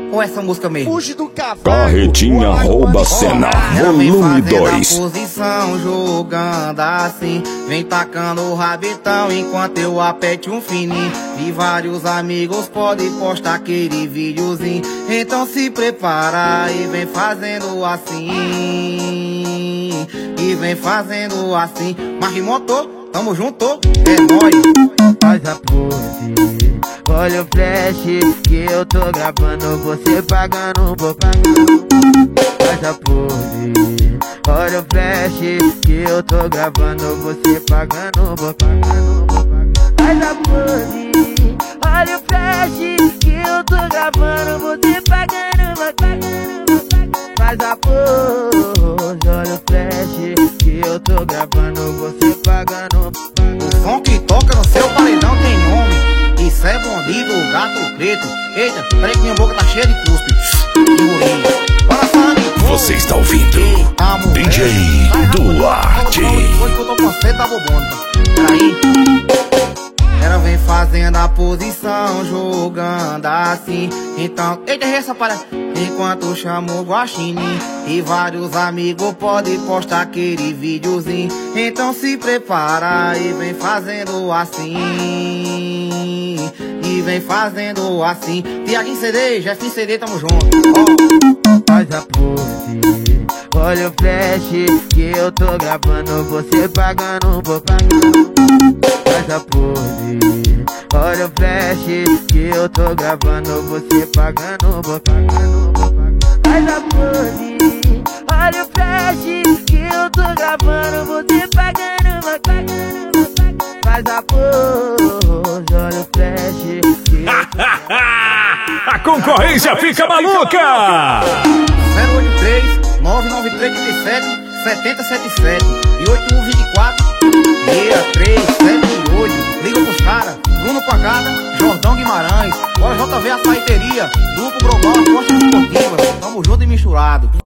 ou essa música mesmo? Fuge do cavalo. Carretinha rouba cena, volume 2. Posição jogando assim, vem tacando o rabetão enquanto eu apete um fininho. E vários amigos podem postar aquele videozinho. Então se prepara e vem fazendo assim. E vem fazendo assim. Mas motor, tamo junto, é nóis. Faz a pose, olha o flash que eu tô gravando, você pagando, vou pagando. Faz a pose, olha o flash que eu tô gravando, você pagando, vou pagando, vou pagando. Faz a pose, olha o flash que eu tô gravando, você pagando, vou pagando, vou pagando. Faz a pose, olha o flash que eu tô gravando, você pagando. O som que toca no seu paredão tem nome. Isso é bandido, gato preto. Eita, peraí que minha boca tá cheia de cuspe. Você está ouvindo DJ Duarte. Hoje que eu tô com você, tá bobona. Peraí. Ela vem fazendo a posição, jogando assim. Então, eita, essa para. Enquanto chamo o guaxinim. E vários amigos podem postar aquele videozinho. Então se prepara e vem fazendo assim. E vem fazendo assim. Tiaguinho CD, Jefinho CD, tamo junto. Faz a pose, olha o flash que eu tô gravando, você pagando, vou pagando. Faz a pose, olha o flash que eu tô gravando, você pagando, vou pagando, vou pagando. Faz a pose, olha o flash que eu tô gravando, você pagando, vou pagando, vou pagando. Faz a pose, olha o flash que eu tô A concorrência fica maluca! 083 993 37 7077 e 8124 6378. Liga pros caras, Bruno Pagada, Jordão Guimarães, bora JV Açaiteria, Duplo Global, Apostas Esportivas, tamo junto e misturado.